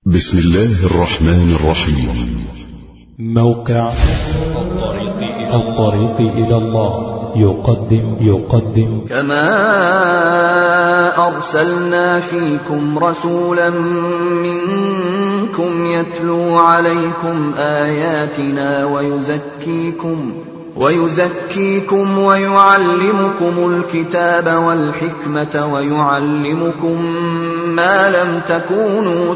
بسم الله الرحمن الرحيم. موقع الطريق إلى الله يقدم كما أرسلنا فيكم رسولا منكم يتلو عليكم آياتنا ويزكيكم ويعلمكم الكتاب والحكمة ويعلمكم ما لم تكونوا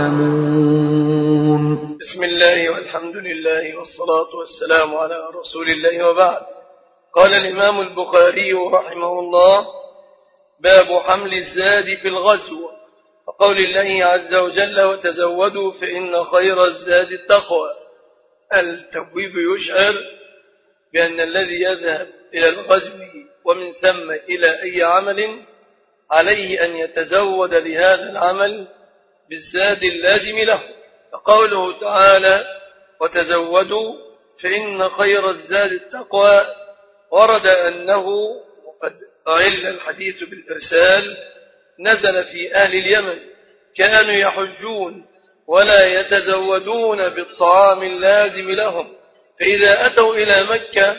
تعلمون. بسم الله والحمد لله والصلاة والسلام على رسول الله، وبعد. قال الإمام البخاري رحمه الله: باب حمل الزاد في الغزو، وقول الله عز وجل: وتزودوا فإن خير الزاد التقوى. التبويب يشعر بأن الذي يذهب إلى الغزو ومن ثم إلى أي عمل عليه أن يتزود لهذا العمل بالزاد اللازم له. فقوله تعالى: وتزودوا فإن خير الزاد التقوى، ورد أنه، وقد أعل الحديث بالإرسال، نزل في أهل اليمن كانوا يحجون ولا يتزودون بالطعام اللازم لهم، فإذا أتوا إلى مكة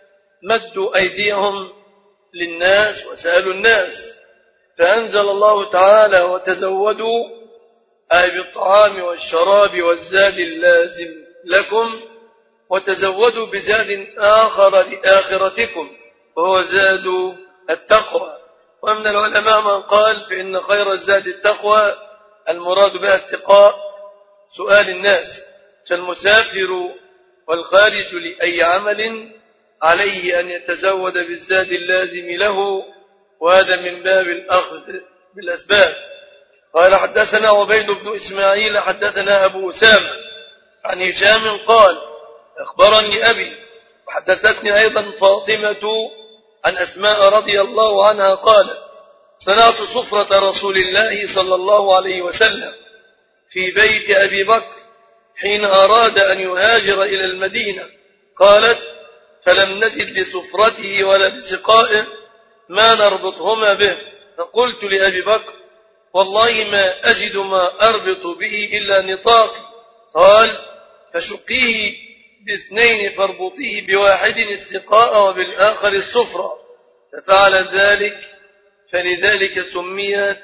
مدوا أيديهم للناس وسألوا الناس، فأنزل الله تعالى: وتزودوا أي بالطعام والشراب والزاد اللازم لكم، وتزودوا بزاد آخر لآخرتكم وهو زاد التقوى. ومن العلماء من قال فإن خير الزاد التقوى، المراد بها اتقاء سؤال الناس، فالمسافر والخارج لأي عمل عليه أن يتزود بالزاد اللازم له، وهذا من باب الأخذ بالأسباب. قال: حدثنا عبيد بن إسماعيل حدثنا أبو أسامة عن هشام قال: أخبرني أبي، وحدثتني أيضا فاطمة عن أسماء رضي الله عنها قالت: صنعت صفرة رسول الله صلى الله عليه وسلم في بيت أبي بكر حين أراد أن يهاجر إلى المدينة. قالت: فلم نجد لصفرته ولا لسقائه ما نربطهما به، فقلت لأبي بكر: والله ما أجد ما أربط به إلا نطاقي. قال: فشقيه باثنين فاربطيه بواحد السقاء وبالآخر الصفرة، ففعل ذلك، فلذلك سميت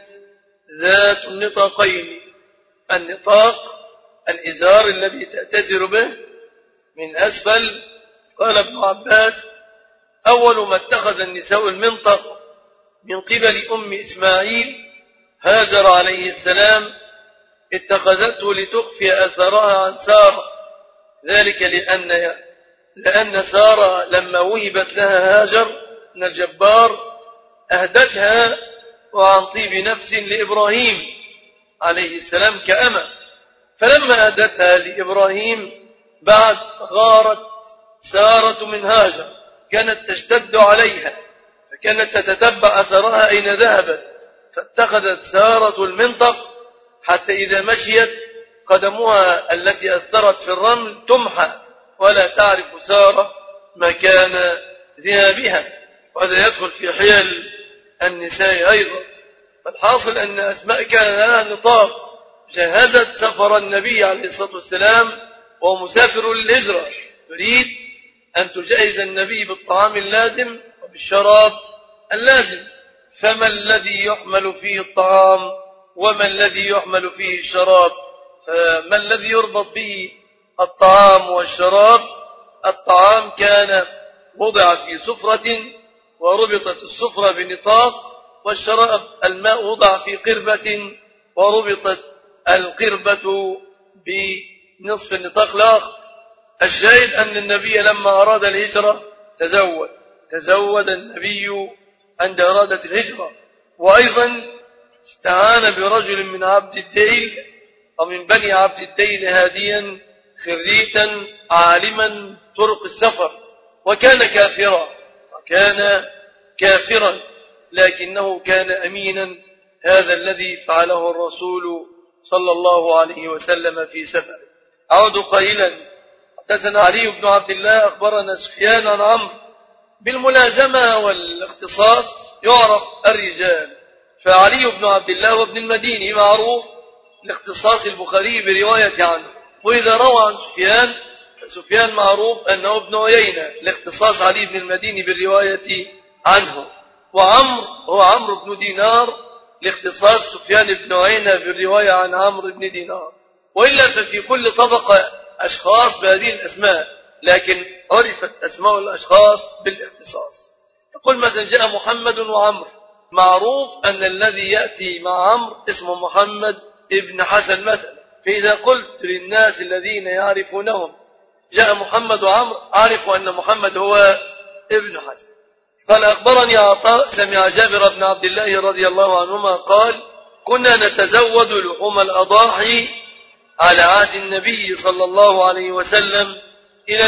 ذات النطاقين. النطاق الإزار الذي تأتذر به من أسفل. قال ابن عباس: أول ما اتخذ النساء المنطق من قبل أم إسماعيل هاجر عليه السلام اتخذته لتخفي أثرها عن سارة، ذلك لأن سارة لما وهبت لها هاجر من الجبار أهدتها وعن طيب نفس لإبراهيم عليه السلام كأمة، فلما أهدتها لإبراهيم بعد غارت سارة من هاجر، كانت تشتد عليها، فكانت تتتبع أثرها أين ذهبت، فاتخذت سارة المنطق حتى إذا مشيت قدمها التي أثرت في الرمل تمحى ولا تعرف سارة مكان ذهابها. وهذا يدخل في حيل النساء أيضا. فالحاصل أن أسماء كان لها نطاق، جهزت سفر النبي عليه الصلاة والسلام وهو مسافر للهجرة، تريد أن تجهز النبي بالطعام اللازم وبالشراب اللازم، فما الذي يحمل فيه الطعام وما الذي يحمل فيه الشراب؟ فما الذي يربط به الطعام والشراب؟ الطعام كان وضع في سفرة وربطت السفرة بنطاق، والشراب الماء وضع في قربة وربطت القربة بنصف النطاق الآخر. الشاهد أن النبي لما أراد الهجرة تزود النبي عند أرادة الهجرة، وأيضا استعان برجل من عبد الديل أو من بني عبد الديل هاديا خريتا عالما طرق السفر، وكان كافرا لكنه كان أمينا، هذا الذي فعله الرسول صلى الله عليه وسلم في سفره. أعود قائلا: حدثنا علي بن عبد الله أخبرنا سفيان عن عمرو. بالملازمة والاختصاص يعرف الرجال، فعلي بن عبد الله وابن المديني معروف لاختصاص البخاري برواية عنه. وإذا روى عن سفيان فسفيان معروف أنه ابن عيينة لاختصاص علي بن المديني بالرواية عنه. وعمر هو عمرو بن دينار لاختصاص سفيان بن عيينة بالرواية عن عمرو بن دينار. وإلا ففي كل طبقة أشخاص بهذه الأسماء، لكن عرفت أسماء الأشخاص بالاختصاص. تقول مثلا جاء محمد وعمر، معروف أن الذي يأتي مع عمرو اسمه محمد ابن حسن مثلا. فإذا قلت للناس الذين يعرفونهم جاء محمد وعمر، عرفوا أن محمد هو ابن حسن. قال أخبرني عطاء سمع جابر بن عبد الله رضي الله عنهما قال كنا نتزود لحوم الأضاحي على عهد النبي صلى الله عليه وسلم إلى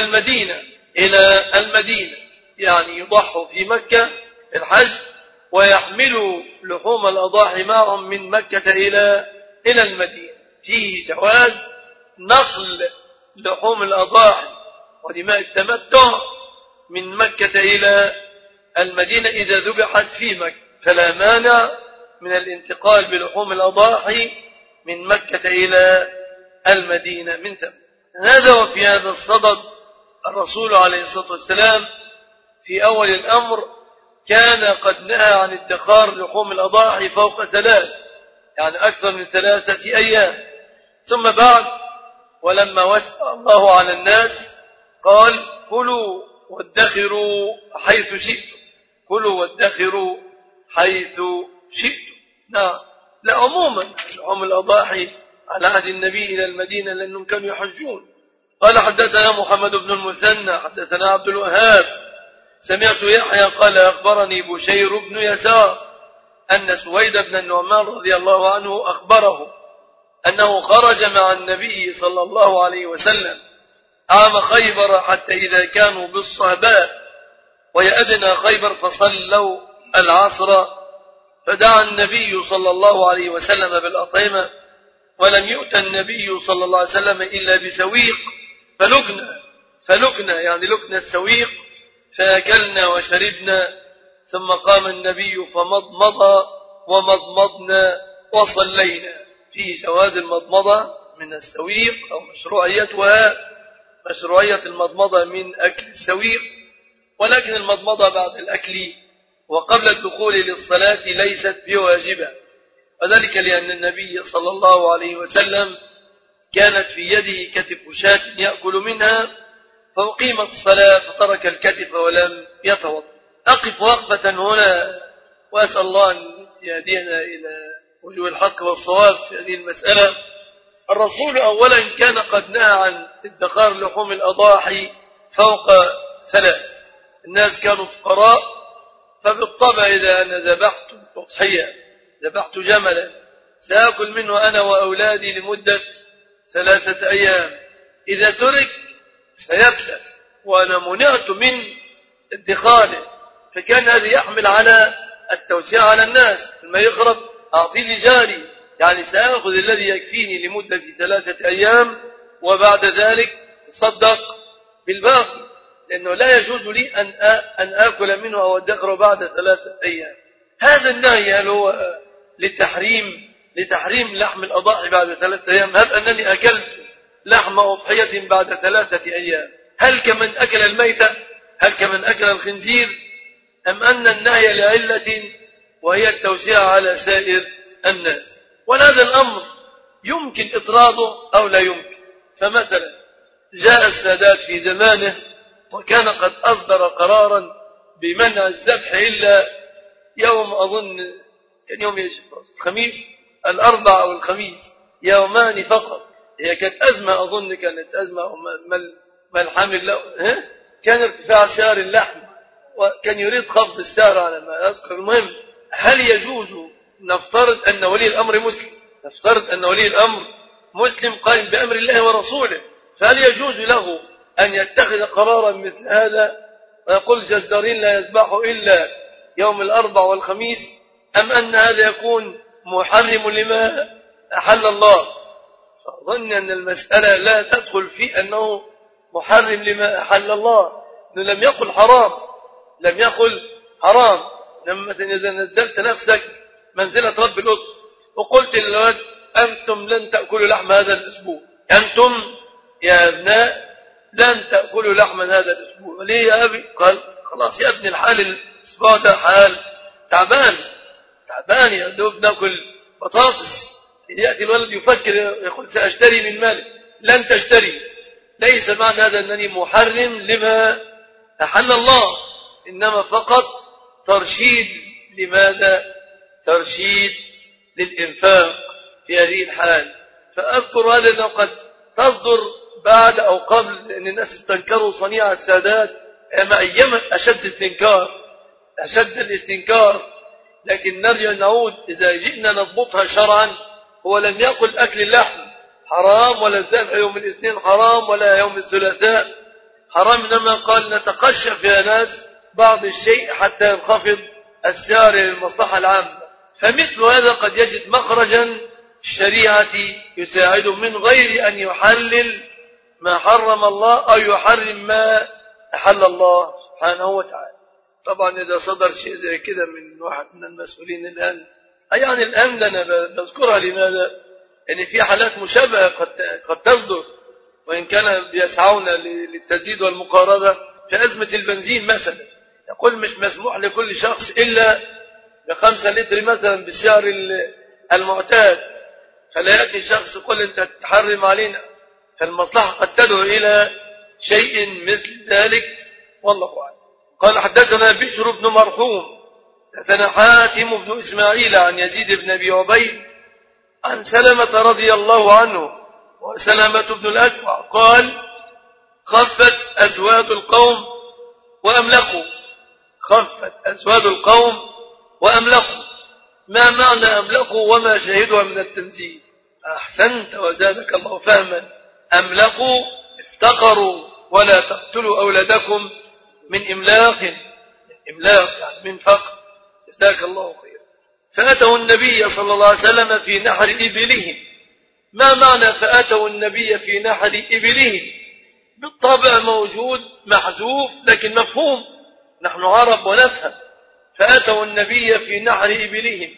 المدينة، يعني يضحوا في مكة الحج ويحملوا لحوم الأضاحي معهم من مكة إلى المدينة. فيه جواز نقل لحوم الأضاحي ودماء التمتع من مكة إلى المدينة إذا ذبحت في مكة، فلا مانع من الانتقال بلحوم الأضاحي من مكة إلى المدينة من تمام. هذا وفي هذا الصدد الرسول عليه الصلاة والسلام في أول الأمر كان قد نهى عن ادخار لحوم الأضاحي فوق 3، يعني أكثر من 3 أيام. ثم بعد ولما وسع الله على الناس قال كلوا وادخروا حيث شئتم، كلوا وادخروا حيث شئتم. نعم، لا عموما لحوم الأضاحي على عهد النبي إلى المدينة لأنهم كانوا يحجون. قال حدثنا محمد بن المثنى حدثنا عبد الوهاب سمعت يحيى قال أخبرني بشير بن يسار أن سويد بن النعمان رضي الله عنه أخبره أنه خرج مع النبي صلى الله عليه وسلم عام خيبر حتى إذا كانوا بالصهباء وهي أدنى خيبر فصلوا العصر، فدعا النبي صلى الله عليه وسلم بالأطعمة ولم يؤت النبي صلى الله عليه وسلم إلا بسويق فلقنا يعني لقنا السويق فأكلنا وشربنا، ثم قام النبي فمضمض ومضمضنا وصلينا. فيه جواز المضمضة من السويق أو مشروعية المضمضة من أكل السويق، ولكن المضمضة بعد الأكل وقبل الدخول للصلاة ليست بواجبة، وذلك لأن النبي صلى الله عليه وسلم كانت في يده كتف شاة يأكل منها فأقيمت الصلاة فترك الكتف ولم يتوضأ. أقف وقفة هنا وأسأل الله أن يهدينا إلى وجوه الحق والصواب في هذه المسألة. الرسول أولا كان قد نهى عن ادخار لحوم الأضاحي فوق 3. الناس كانوا فقراء، فبالطبع إذا أنا ذبحت أضحية ذبحت جملا سأكل منه أنا وأولادي لمدة 3 أيام، إذا ترك سيتلف وأنا منعت من ادخاره، فكان هذا يحمل على التوسيع على الناس. لما يخرب أعطي لي جاري، يعني سأخذ الذي يكفيني لمدة 3 أيام وبعد ذلك تصدق بالباقي، لأنه لا يجوز لي أن آكل منه أو أدخره بعد 3 أيام. هذا النهي هل هو لتحريم لحم الأضاحي بعد 3 أيام؟ هل أنني أكلت لحم أضحية بعد 3 أيام؟ هل كمن أكل الميتة؟ هل كمن أكل الخنزير؟ أم أن النهي لعلة وهي التوسيع على سائر الناس؟ وهذا الأمر يمكن إطراده أو لا يمكن. فمثلا جاء السادات في زمانه وكان قد أصدر قرارا بمنع الذبح إلا يوم، أظن كان يوم الخميس، الأربع أو الخميس، يومان فقط. هي كانت أزمة، أظن كانت أزمة ما الحامل له كان ارتفاع سعر اللحم وكان يريد خفض السعر على ما أذكر. المهم، هل يجوز نفترض أن ولي الأمر مسلم قائم بأمر الله ورسوله، فهل يجوز له أن يتخذ قرارا مثل هذا ويقول جزارين لا يذبحوا إلا يوم الأربع والخميس؟ أم أن هذا يكون محرم لما أحل الله؟ فأظن أن المسألة لا تدخل في أنه محرم لما أحل الله، أنه لم يقل حرام. لما مثلا إذا نزلت نفسك منزلة رب الأسر وقلت للولد أنتم لن تأكلوا لحم هذا الأسبوع، أنتم يا أبناء لن تأكلوا لحما هذا الأسبوع. ليه يا أبي؟ قال خلاص يا ابني الحال الأسبوع ده حال تعبان يا دوب نأكل بطاطس. يأتي الولد يفكر يقول سأشتري من مالك، لن تشتري. ليس معنى هذا أنني محرم لما أحل الله، إنما فقط ترشيد. لماذا؟ ترشيد للإنفاق في هذه الحال. فأذكر هذا أنه قد تصدر بعد أو قبل، لأن الناس استنكروا صنيع السادات أيام أشد الاستنكار. لكن نرجع نعود إذا جئنا نضبطها شرعا. هو لم يقل أكل اللحم حرام، ولا الذبح يوم الاثنين حرام، ولا يوم الثلاثاء حرام، إنما قال نتقشف يا ناس بعض الشيء حتى ينخفض السعر للمصلحة العامة. فمثل هذا قد يجد مخرجا الشريعة يساعده من غير أن يحلل ما حرم الله أو يحرم ما أحل الله سبحانه وتعالى. طبعا إذا صدر شيء زي كده من واحد من المسؤولين الآن، يعني الآن أنا بذكرها لماذا؟ يعني في حالات مشابهة قد تصدر، وإن كان بيسعون للتسديد والمقاربة. في أزمة البنزين مثلا يقول مش مسموح لكل شخص إلا ب5 لتر مثلا بالسعر المعتاد، فلا يأتي شخص يقول أنت تحرم علينا، فالمصلحة قد تدعو إلى شيء مثل ذلك، والله أعلم. قال حدثنا بشر بن مرحوم حدثنا حاتم بن إسماعيل عن يزيد بن أبي عبيد عن سلمة رضي الله عنه وسلمة بن الأكوع قال خفت أزواج القوم وأملقوا. خفت أزواج القوم وأملقوا. ما معنى أملقوا وما شهدوا من التنزيل؟ أحسنت وزادك الله فهما. أملقوا افتقروا. ولا تقتلوا أولادكم من إملاق يعني من فقر. جزاك الله خيرا. فأتوا النبي صلى الله عليه وسلم في نحر إبلهم. ما معنى فأتوا النبي في نحر إبلهم؟ بالطبع موجود محذوف لكن مفهوم، نحن عرب ونفهم. فأتوا النبي في نحر إبلهم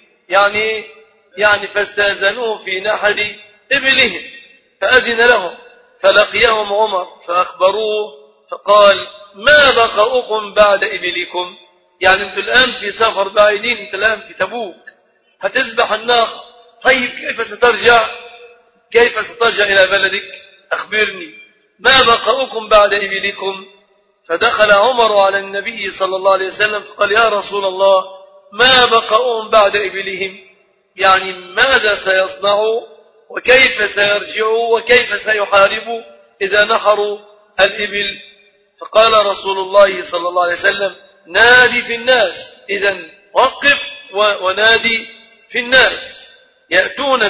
يعني فاستأذنوه في نحر إبلهم، فأذن لهم. فلقيهم عمر فأخبروه فقال ما بقاؤكم بعد إبلكم؟ يعني أنتم الآن في سفر بعيدين، أنت الآن في تبوك هتذبح الناقة، طيب كيف سترجع إلى بلدك؟ أخبرني ما بقاؤكم بعد إبلكم؟ فدخل عمر على النبي صلى الله عليه وسلم فقال يا رسول الله ما بقاؤهم بعد إبلهم؟ يعني ماذا سيصنعوا وكيف سيرجعوا وكيف سيحاربوا إذا نحروا الإبل؟ فقال رسول الله صلى الله عليه وسلم نادي في الناس. إذن وقف ونادي في الناس يأتون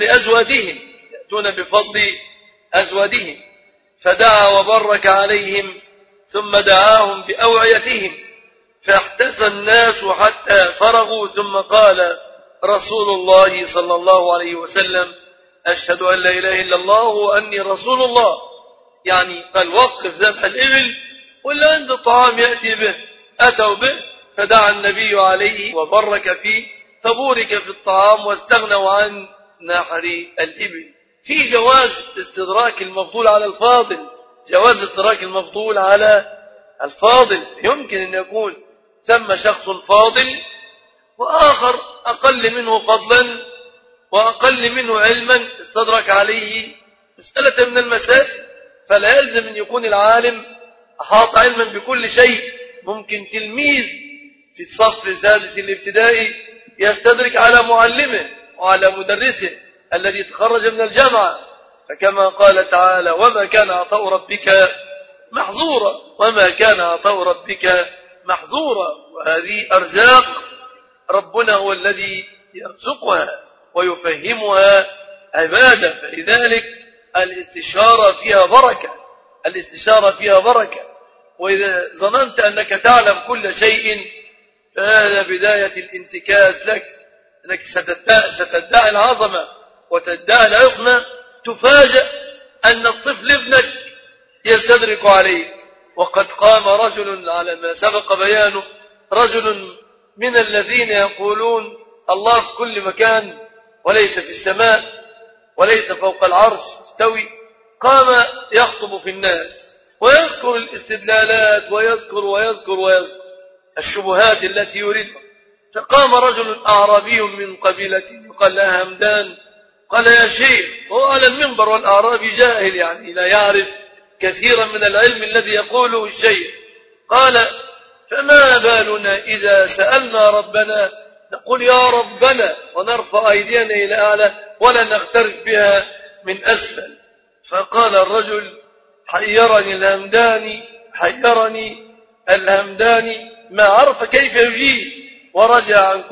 بفضل أزوادهم. فدعا وبرك عليهم ثم دعاهم بأوعيتهم فاحتسى الناس حتى فرغوا. ثم قال رسول الله صلى الله عليه وسلم أشهد أن لا إله إلا الله وأني رسول الله. يعني قال وقف ذبح الإبل ولا عند الطعام يأتي به، أتوا به فدعا النبي عليه وبرك فيه فبورك في الطعام واستغنوا عن نحر الإبل. في جواز استدراك المفضول على الفاضل. جواز استدراك المفضول على الفاضل. يمكن أن يكون ثم شخص فاضل وآخر أقل منه فضلا وأقل منه علما استدرك عليه مسألة من المسائل. فلا يلزم أن يكون العالم أحاط علما بكل شيء. ممكن تلميذ في الصف السادس الابتدائي يستدرك على معلمه وعلى مدرسه الذي تخرج من الجامعة. فكما قال تعالى وما كان عطاء ربك محظورا. وهذه أرزاق ربنا هو الذي يرزقها ويفهمها عباده. فلذلك الاستشارة فيها بركة. وإذا ظننت أنك تعلم كل شيء فهذا بداية الانتكاس لك، أنك ستدعي العظمة وتدعي العصمة، تفاجأ أن الطفل ابنك يستدرك عليه. وقد قام رجل على ما سبق بيانه، رجل من الذين يقولون الله في كل مكان وليس في السماء، وليس فوق العرش استوي، قام يخطب في الناس ويذكر الاستدلالات ويذكر الشبهات التي يريدها. فقام رجل أعرابي من قبيلة يقال لها همدان، قال: يا شيخ، هو على المنبر والأعرابي جاهل، يعني لا يعرف كثيرا من العلم الذي يقوله الشيخ. قال: فما بالنا إذا سألنا ربنا نقول يا ربنا ونرفع أيدينا إلى أعلى ولا نغترف بها من أسفل. فقال الرجل: حيرني الهمداني ما عرف كيف يجيب، ورجع عن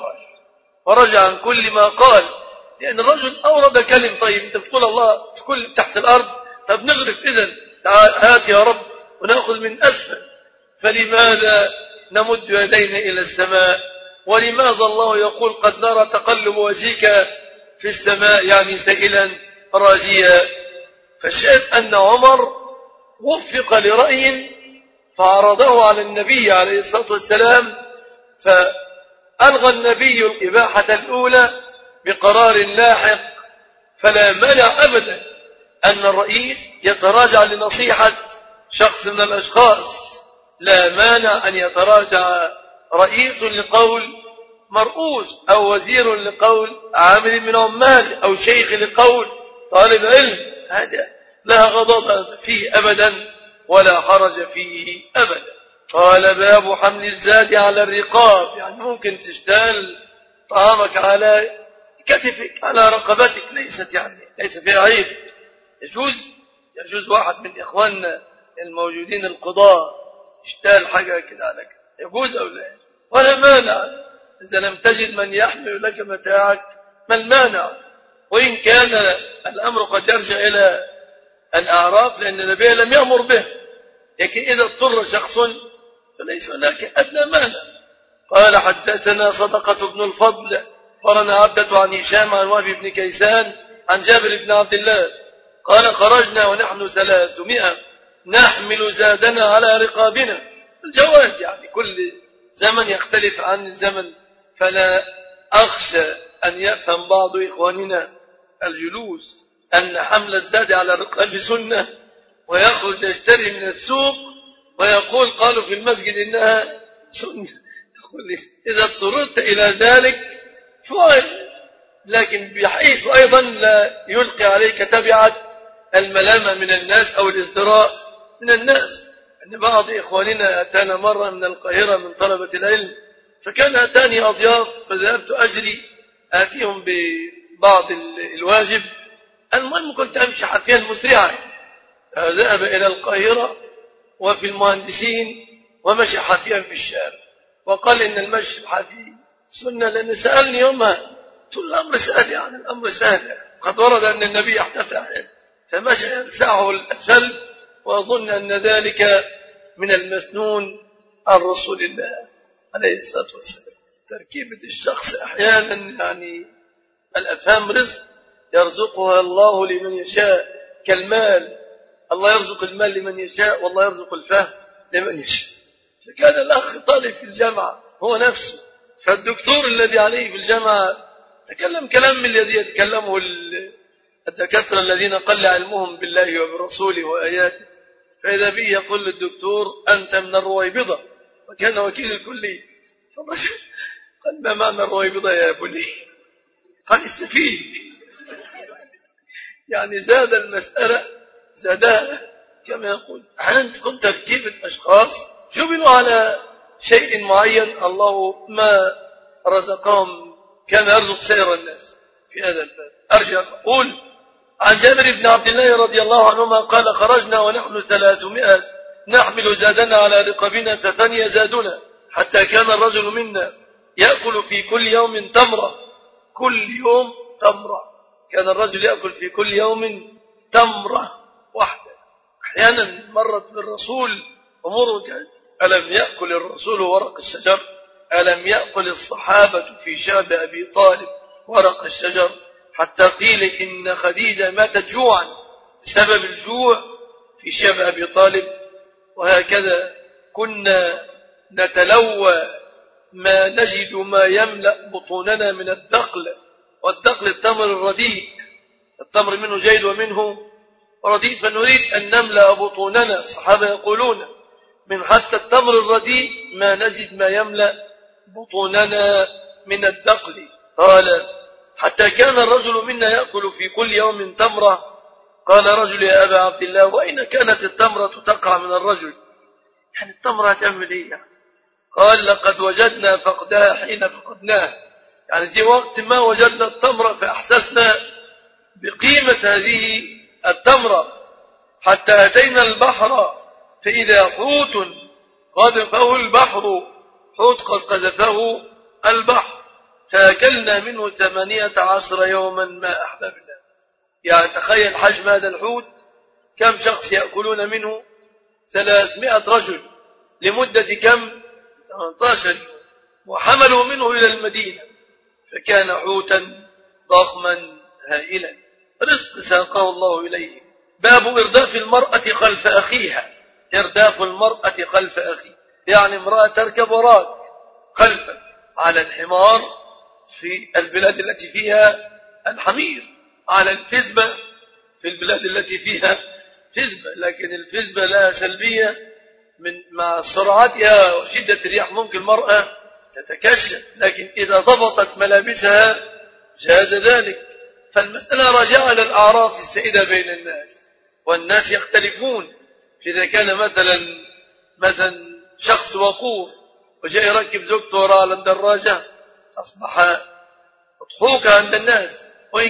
كل ما قال لأن الرجل أورد كلم. طيب أنت بتقول الله في كل تحت الأرض، طب نغرف إذن، تعال هات يا رب ونأخذ من أسفل. فلماذا نمد يدينا إلى السماء؟ ولماذا الله يقول قد نرى تقلب وجهك في السماء، يعني سائلا راجيا؟ فالشاهد أن عمر وفق لرأي فعرضه على النبي عليه الصلاة والسلام، فألغى النبي الإباحة الأولى بقرار لاحق. فلا مانع أبدا أن الرئيس يتراجع لنصيحة شخص من الأشخاص، لا مانع أن يتراجع رئيس لقول مرؤوس، أو وزير لقول عامل من عمال، أو شيخ لقول طالب علم. هذا لا غضب فيه أبدا ولا حرج فيه أبدا. قال: باب حمل الزاد على الرقاب، يعني ممكن تشتال طعامك على كتفك على رقبتك، ليس فيها عيب، يجوز واحد من إخواننا الموجودين القضاة يشتال حاجة كده على كده، يجوز أو لا؟ ولا مانع إذا لم تجد من يحمل لك متاعك، ما المانع؟ وإن كان الأمر قد يرجع إلى الأعراف لأن النبي لم يأمر به، لكن إذا اضطر شخص فليس هناك أدنى مانع. قال: حدثنا صدقة بن الفضل قرن عبدة عن هشام عن وهب بن كيسان عن جابر بن عبد الله قال: خرجنا ونحن 300 نحمل زادنا على رقابنا. الجواز، يعني كل زمن يختلف عن الزمن، فلا أخشى أن يفهم بعض إخواننا الجلوس أن حمل الزاد على الرقاب سنة، ويخرج يشتري من السوق ويقول قالوا في المسجد إنها سنة. إذا اضطررت إلى ذلك فعل، لكن بحيث أيضا لا يلقي عليك تبعة الملامة من الناس أو الازدراء من الناس. أن بعض إخواننا أتانا مرة من القاهرة من طلبة العلم، فكان أتاني أضياف فذهبت أجري آتيهم ببعض الواجب. المهم كنت أمشي حافيا مسرعا، ذهب إلى القاهرة وفي المهندسين ومشي حافيا في الشارع، وقال إن المشي حافي سنة، لأن سألني يومها قلت الأمر سهل، يعني الأمر سهل، قد ورد أن النبي احتفى أحيانا فمشى يلسعه الأسفل، وأظن أن ذلك من المسنون عن رسول الله عليه الصلاة والسلام. تركيبة الشخص أحيانا، يعني الأفهام رزق يرزقها الله لمن يشاء، كالمال، الله يرزق المال لمن يشاء والله يرزق الفهم لمن يشاء. فكان الأخ طالب في الجامعة هو نفسه، فالدكتور الذي عليه في الجامعة تكلم كلام الذي يتكلمه الدكاترة الذين قل علمهم بالله وبرسوله وآياته، فإذا به يقول للدكتور أنت من الرويبضة، وكان وكيل الكلية. قال: ما معنى الرويبضة يا بني؟ قال: السفيد. يعني زاد المسألة زادها كما يقول. أحيانا تكون تركيبة أشخاص جبلوا على شيء معين الله ما رزقهم كما يرزق سائر الناس في هذا الباب. أرجع أقول عن جابر بن عبد الله رضي الله عنهما قال: خرجنا ونحن 300 نحمل زادنا على رقابنا ففني زادنا حتى كان الرجل منا يأكل في كل يوم تمرة، كل يوم تمرة، كان الرجل يأكل في كل يوم تمرة واحدة. أحيانا مرت بالرسول أمور ألم يأكل الرسول ورق الشجر؟ ألم يأكل الصحابة في شعب أبي طالب ورق الشجر؟ حتى قيل إن خديجة ماتت جوعا بسبب الجوع في شعب أبي طالب. وهكذا كنا نتلوى ما نجد ما يملأ بطوننا من الدقل، والدقل التمر الرديء، التمر منه جيد ومنه رديء، فنريد أن نملأ بطوننا. الصحابة يقولون من حتى التمر الرديء ما نجد ما يملأ بطوننا من الدقل. قال حتى كان الرجل منا يأكل في كل يوم تمرة. قال رجل يا أبا عبد الله وأين كانت التمرة تقع من الرجل؟ يعني التمرة تعمل إيه يعني؟ قال لقد وجدنا فقدها حين فقدناه، يعني في وقت ما وجدنا التمرة فأحسسنا بقيمة هذه التمرة، حتى أتينا البحر فإذا حوت قذفه البحر، حوت قد قذفه البحر، فأكلنا منه 18 يوما ما أحببنا. يعني تخيل حجم هذا الحوت، كم شخص يأكلون منه؟ 300 رجل لمدة كم؟ 18 يوم، وحملوا منه إلى المدينة، فكان حوتا ضخما هائلا، رزق ساقه الله إليه. باب إرداف المرأة خلف أخيها. إرداف المرأة خلف أخيها يعني امرأة تركب وراك خلفك على الحمار في البلاد التي فيها الحمير، على الفزبة في البلاد التي فيها فزبة، لكن الفزبة لها سلبية مع سرعتها وشدة الرياح ممكن المرأة تتكشف، لكن إذا ضبطت ملابسها جاز ذلك. فالمسألة راجعة للأعراف السائدة بين الناس، والناس يختلفون. إذا كان مثلا شخص وقور وجاء يركب زوجته وراء على الدراجة أصبح مضحوكا عند الناس، وإن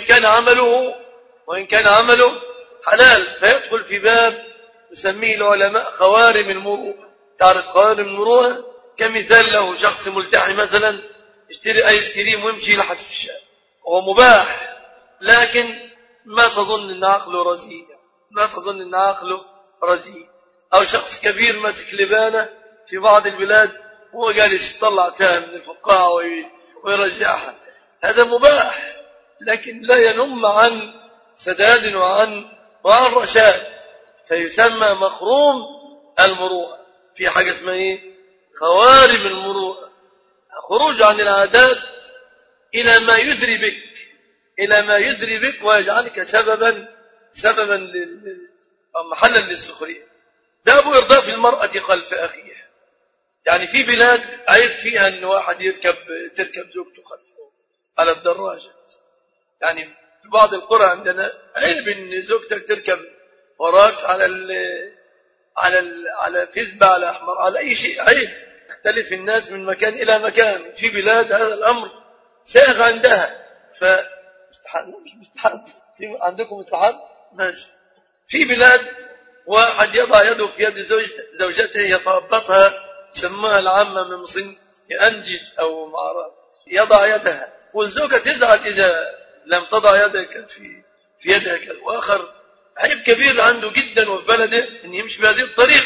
كان عمله حلال، فيدخل في باب يسميه العلماء خوارم المروءة. تعرف خوارم المروءة؟ كمثال له شخص ملتحي مثلا يشتري آيس كريم ويمشي يلحس في الشارع، وهو مباح، لكن ما تظن أن عقله رزين. أو شخص كبير ماسك لبانة في بعض البلاد وهو جالس يطلع فيها من الفقاعة ويرجعها، هذا مباح، لكن لا ينم عن سداد وعن رشاد، فيسمى مخروم المروءة. في حاجة اسمها ايه؟ خوارم المروءة، خروج عن العادات إلى ما يذري بك ويجعلك سببا محلا للسخرية. باب إرداف المرأة خلف أخيها، يعني في بلاد عيب فيها أن واحد تركب زوجته خلفه على الدراجة. يعني في بعض القرى عندنا عيب أن زوجتك تركب وراك على فزبة، على أحمر، على أي شيء، عيب. يختلف الناس من مكان إلى مكان. في بلاد هذا الأمر ساغ عندها، مش مستحب. عندكم مستحب؟ ماشي. في بلاد واحد يضع يده في يد زوجته يتربطها، سماها العامة من مصن يأنجج أو معرض، يضع يدها، والزوجة تزعل إذا لم تضع يدك في يدها. وآخر عيب كبير عنده جدا وفي بلده أن يمشي بهذه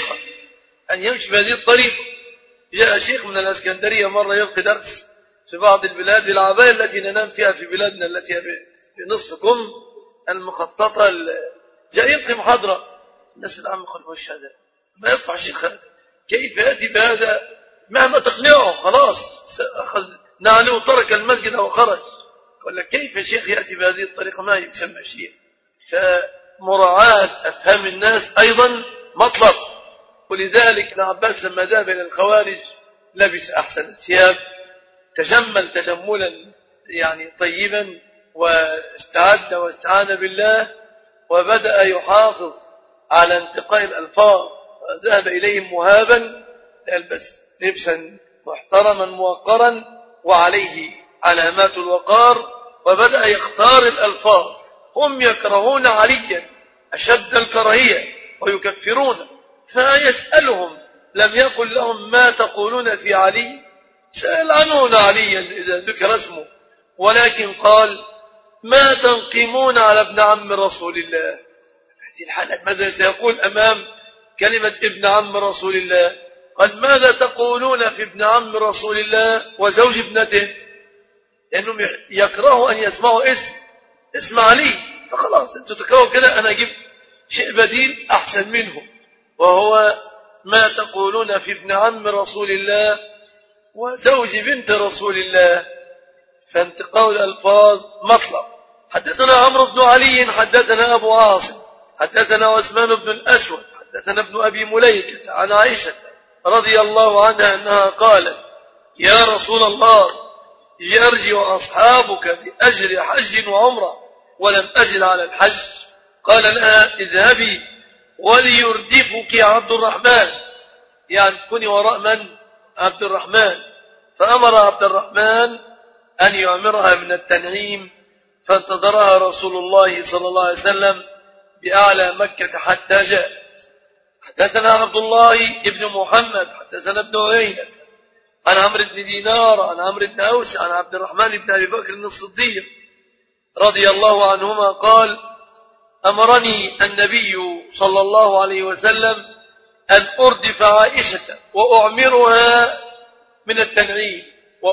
الطريقة. جاء شيخ من الإسكندرية مرة يلقي درس في بعض البلاد بالعباية التي ننام فيها في بلادنا التي بنصف كم المخططة، جاء يلقي محاضرة، الناس العامة خلفه الشهادة، ما يصفع الشيخ هذا، كيف يأتي بهذا؟ مهما تقنعه خلاص أخذ نعله وترك المسجد وخرج. قال كيف الشيخ يأتي بهذه الطريقة؟ ما يسمى شيء. فمراعاة أفهام الناس أيضا مطلب. ولذلك ابن عباس لما ذهب إلى الخوارج لبس أحسن الثياب، تجمل تجملا يعني طيبا، واستعد واستعان بالله، وبدأ يحافظ على انتقاء الألفاظ، ذهب إليهم مهابا يلبس لبسا محترما موقرا وعليه علامات الوقار، وبدأ يختار الألفاظ. هم يكرهون عليا أشد الكراهية ويكفرون، فيسألهم لم يقل لهم ما تقولون في علي؟ سألعنون عليا إذا ذكر اسمه، ولكن قال ما تنقمون على ابن عم رسول الله. في الحالة ماذا سيقول أمام كلمة ابن عم رسول الله؟ قال ماذا تقولون في ابن عم رسول الله وزوج ابنته؟ لأنهم يكرهوا أن يسمعوا اسم علي، فخلاص انتوا تكرهوا كده، أنا أجيب شيء بديل أحسن منه، وهو ما تقولون في ابن عم رسول الله وزوج بنت رسول الله. فانتقاء الألفاظ مطلب. حدثنا عمرو بن علي حدثنا أبو عاصم حدثنا عثمان بن الأسود حدثنا ابن أبي مليكة عن عائشة رضي الله عنها أنها قالت يا رسول الله يرجع أصحابك بأجر حج وعمرة ولم أجر على الحج. قال لها اذهبي وليردفك عبد الرحمن، يعني تكوني وراء من؟ عبد الرحمن. فأمر عبد الرحمن أن يعمرها من التنعيم، فانتظرها رسول الله صلى الله عليه وسلم بأعلى مكة حتى جاءت. حدثنا عبد الله بن محمد حدثنا ابن عيينة عن عمرو بن دينار عن عمرو بن أوس عن عبد الرحمن بن أبي بكر الصديق رضي الله عنهما قال أمرني النبي صلى الله عليه وسلم أن أردف عائشة وأعمرها من التنعيم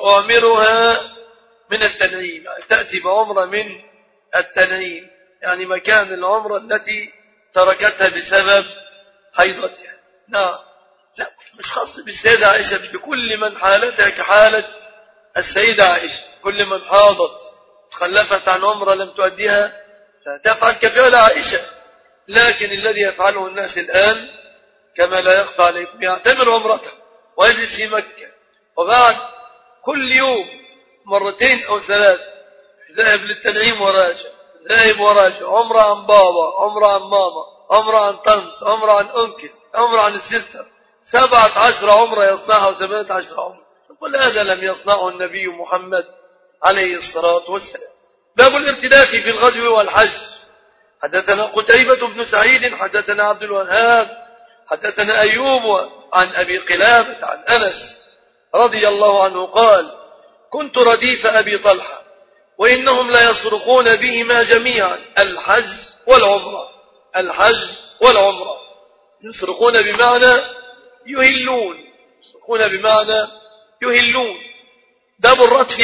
يعني تأتي بعمرة من التنعيم، يعني مكان العمرة التي تركتها بسبب حيضتها. نعم، لا مش خاص بالسيدة عائشة، بكل من حالتها كحالة السيدة عائشة. كل من حاضت تخلفت عن عمرة لم تؤديها فتفعل كفعل عائشة. لكن الذي يفعله الناس الآن كما لا يخفى عليكم، يعتمر عمرته ويجلس في مكة، وبعد كل يوم مرتين أو ثلاث ذاهب للتنعيم وراجع، ذاهب وراجع، عمرة عن بابا، عمرة عن ماما، عمرة عن طنط، عمرة عن أنكل، عمرة عن السيستر، 17 عمرة يصنعها و18 عمرة. كل هذا لم يصنعه النبي محمد عليه الصلاة والسلام. باب الارتداف في الغزو والحج. حدثنا قتيبة بن سعيد حدثنا عبد الوهاب حدثنا أيوب عن أبي قلابة عن أنس رضي الله عنه قال كنت رديف أبي طلحة وإنهم لا يسرقون بهما جميعا الحج والعمرة. يسرقون بمعنى يهلون. باب الردف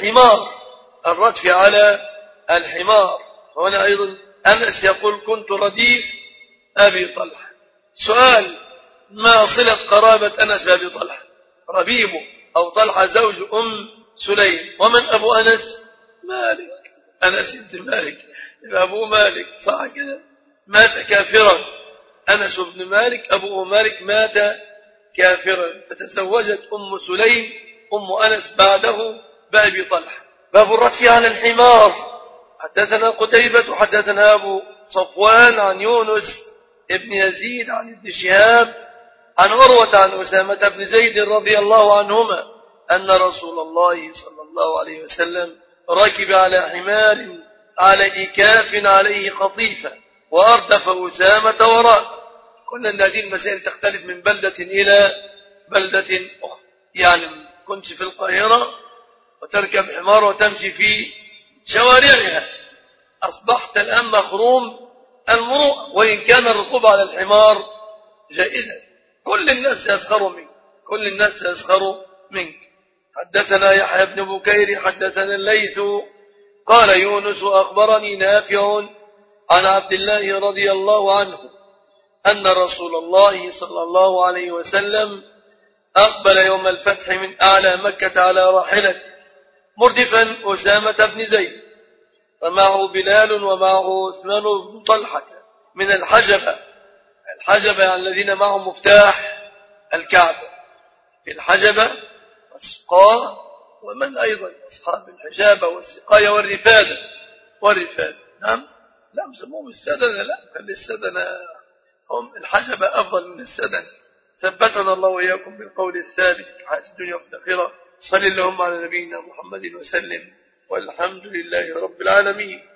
على الحمار. هنا أيضا أنس يقول كنت رديف أبي طلحة. سؤال: ما صلة قرابة أنس بأبي طلحة؟ ربيبه أو طلحة زوج أم سليم. ومن أبو أنس؟ مالك، أنس بن مالك، أبو مالك، صح كده؟ مات كافرا. أنس بن مالك أبوه مالك مات كافرا، فتزوجت أم سليم أم أنس بعده بأبي طلحة. باب الردف على الحمار. حدثنا قتيبة حدثنا أبو صفوان عن يونس ابن يزيد عن ابن شهاب عن عروة عن أسامة بن زيد رضي الله عنهما أن رسول الله صلى الله عليه وسلم ركب على حمار على إكاف عليه قطيفة وأردف أسامة وراء. كنا أن هذه المسائل تختلف من بلدة إلى بلدة أخرى، يعني كنت في القاهرة وتركب حمار وتمشي في شوارعها، أصبحت الآن مخروم المروءة، وإن كان الركوب على الحمار جائزا. كل الناس يسخروا منك. حدثنا يحيى بن بكير حدثنا الليث قال يونس أخبرني نافع عن عبد الله رضي الله عنه أن رسول الله صلى الله عليه وسلم أقبل يوم الفتح من أعلى مكة على راحلته مردفا أسامة بن زيد، ومعه بلال ومعه عثمان بن طلحة من الحجبة يعني الذين معهم مفتاح الكعبة. في الحجبة والسقاء، ومن أيضا أصحاب الحجابة والسقاية والرفادة. نعم، لا مسموهم السدنة، لا كان السدنة هم الحجبة أفضل من السدنة. ثبتنا الله وإياكم بالقول الثابت في حياة الدنيا وفي الآخرة. صل اللهم على نبينا محمد وسلم، والحمد لله رب العالمين.